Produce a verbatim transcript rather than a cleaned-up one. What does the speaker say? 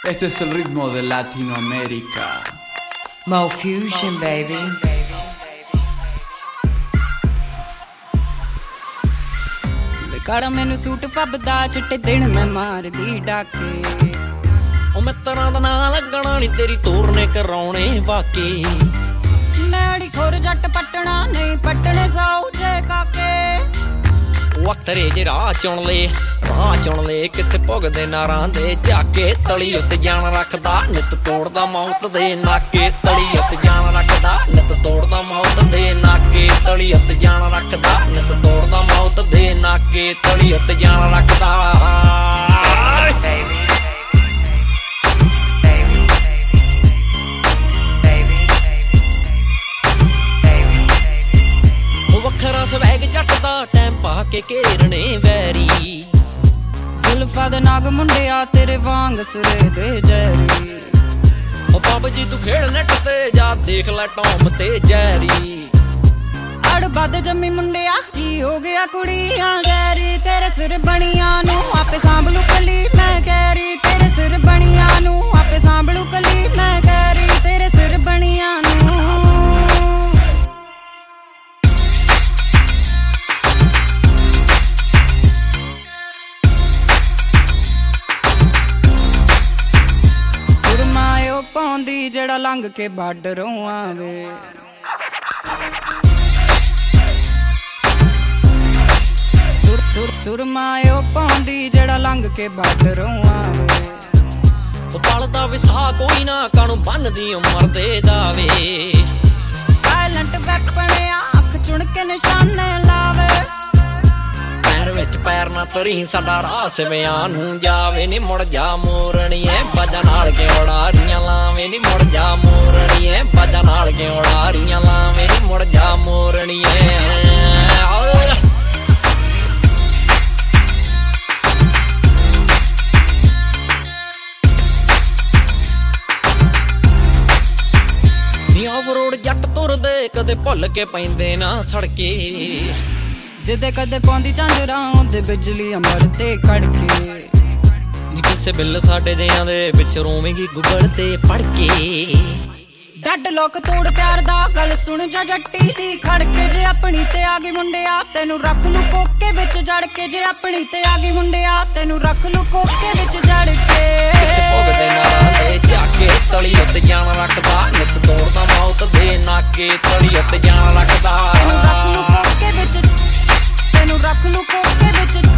Este es el ritmo de Latinoamérica. Mo Fusion, baby. ਕਾੜਾ ਮੈਨੂੰ suit ਫੱਬਦਾ ਚਿੱਟੇ ਦਿਨ ਮੈਂ ਮਾਰਦੀ ਡਾਕੇ ਉਹ ਮਿੱਤਰਾਂ ਦਾ ਨਾਂ ਲੱਗਣਾ ਨੀ ਤੇਰੀ ਤੋਰ ਨੇ ਕਰਾਉਣੇ ਵਾਕੇ ਮੈੜੀ ਖੁਰ ਜੱਟ ਪੱਟਣਾ ਨਹੀਂ ਪੱਟਣੇ ਸਾਊ ਜੇ ਕਾਕੇ ਵਕਤਰੇ ਜੇ ਰਾਹ ਚੁਣ ਲੈ ਰਾਹ ਚੁਣ ਲੈ ਕਿੱਥੇ ਭੁਗਦੇ ਨਾਰਾਂ ਦੇ ਝਾਕੇ ਤਲੀ ਉੱਤੇ ਜਾਨ ਰੱਖਦਾ ਨਿਤ ਤੋੜਦਾ ਮੌਤ ਦੇ ਨਾਕੇ ਤਲੀ ਉੱਤੇ ਜਾਨ ਰੱਖਦਾ ਨਿਤ ਤੋੜਦਾ ਮੌਤ ਦੇ ਨਾਕੇ ਤਲੀ ਉੱਤੇ ਜਾਨ ਰੱਖਦਾ ਨਿਤ ਤੋੜਦਾ ਮੌਤ ਦੇ ਨਾਕੇ ਤਲੀ ਉੱਤੇ ਜਾਨ ਰੱਖਦਾ ਵੱਖਰਾ ਸਵੈਗ ਜੱਟ ਦਾ ਟਾਈਮ ਪਾ ਕੇ ਘੇਰਣੇ ਵੈਰੀ ਜ਼ੁਲਫਾਂ ਦੇ ਨਾਗ ਮੁੰਡਿਆ ਤੇਰੇ ਵਾਂਗ ਸਿਰੇ ਦੇ ਜੈਰੀ ਉਹ ਬਾਬ ਜੀ ਤੂੰ ਖੇਡ ਨੈਟ ਤੇ ਜਾ ਦੇਖ ਲੈ ਟੌਮ ਤੇ ਜੈਰੀ ਅੜ ਵੱਧ ਜੰਮੀ ਮੁੰਡਿਆ ਕੀ ਹੋ ਗਿਆ ਕੁੜੀਆਂ ਜੈਰੀ ਤੇਰੇ ਸਿਰ ਬਣੀਆਂ ਨੂੰ ਆਪੇ ਸਾਂਭਲੂ ਕਲੀ ਮੈਂ ਕਹਿਰੀ ਤੇਰੇ ਸਿਰ ਬਣੀਆਂ ਨੂੰ ਆਪੇ ਸਾਂਭਲੂ ਕਲੀ ਮੈਂ ਕਹਿਰੀ ਤੇਰੇ ਸਿਰ ਬਣੀਆਂ ਨੂੰ ਪਾਉਂਦੀ ਜਿਹੜਾ ਲੰਘ ਕੇ ਬਾਰਡਰੋਂ ਆਵੇ ਤੁਰ ਤੁਰ ਤੁਰ ਮਾਇਓ ਪਾਉਂਦੀ ਜਿਹੜਾ ਲੰਘ ਕੇ ਬਾਰਡਰੋਂ ਆਵੇ ਉਹ ਪਲਦਾ ਵਿਸਾ ਕੋਈ ਨਾ ਕਾਨੂੰ ਬੰਨਦੀ ਉਮਰ ਦੇ ਦਾਵੇ ਸਾਇਲੈਂਟ ਵੈਪਣਿਆ ਅੱਖ ਚੁਣ ਕੇ ਨਿਸ਼ਾਨੇ ਲਾਵੇ ਪੈਰ ਵਿੱਚ ਪੈਰ ਨਾ ਤਰੀ ਸਾਡਾ ਰਾਹ ਸਿਵਿਆਂ ਨੂੰ ਜਾਵੇ ਨੀ ਮੁੜ ਜਾ ਮੋਰਣੀਏ ਬਾਜਾਂ ਨਾਲ ਕੇ ਉਡਾਰੀਆਂ ਲਾਵੇਂ ਨੀ ਮੁੜ ਜਾ ਮੋਰਣੀਏ ਬਾਜਾਂ ਨਾਲ ਕੇ ਉਡਾਰੀਆਂ ਲਾਵੇਂ ਨੀ ਮੁੜ ਜਾ ਮੋਰਣੀਏ ਨੀ ਆਫ ਰੋਡ ਜੱਟ ਤੁਰਦੇ ਕਦੇ ਭੁੱਲ ਕੇ ਪੈਂਦੇ ਨਾ ਸੜਕੇ ਜਿੱਦੇ ਕਦੇ ਪਾਉਂਦੀ ਝਾਂਜਰਾਂ ਉਹਦੇ ਬਿਜਲੀ ਅਮਰ ਤੇ ਖੜਕੇ ਨੀ ਕਿਸੇ ਬਿੱਲ ਸਾਡੇ ਜਿਆਂ ਦੇ ਵਿੱਚ ਰੋਵੇਂਗੀ ਗੂਗਲ ਤੇ ਪੜ ਕੇ ਡੱਡ ਲੋਕ ਤੋੜ ਪਿਆਰ ਦਾ ਗੱਲ ਸੁਣ ਜਾ ਜੱਟੀ ਦੀ ਖੜਕੇ ਜੇ ਆਪਣੀ ਤੇ ਆ ਗਈ ਮੁੰਡਿਆ ਤੈਨੂੰ ਰੱਖ ਲੂ ਕੋਕੇ ਵਿੱਚ ਜੜ ਕੇ ਜੇ ਆਪਣੀ ਤੇ ਆ ਗਈ ਮੁੰਡਿਆ ਤੈਨੂੰ ਰੱਖ ਲੂ ਕੋਕੇ ਵਿੱਚ ਜੜ ਕੇ ਭੁਗਦੇ ਨਾਰਾਂ ਦੇ ਝਾਕੇ ਤਲੀ ਉੱਤੇ ਜਾਨ ਰੱਖਦਾ ਨਿਤ ਦੌੜਦਾ ਮੌਤ ਦੇ ਨਾਕੇ ਤਲੀ ਉੱਤੇ ਜਾਨ ਰੱਖਦਾ ਤੈਨੂੰ ਰੱਖ ਲੂ ਕੋਕੇ ਵਿੱਚ ਤੈਨੂੰ ਰੱਖ ਲੂ ਕੋਕੇ ਵਿੱਚ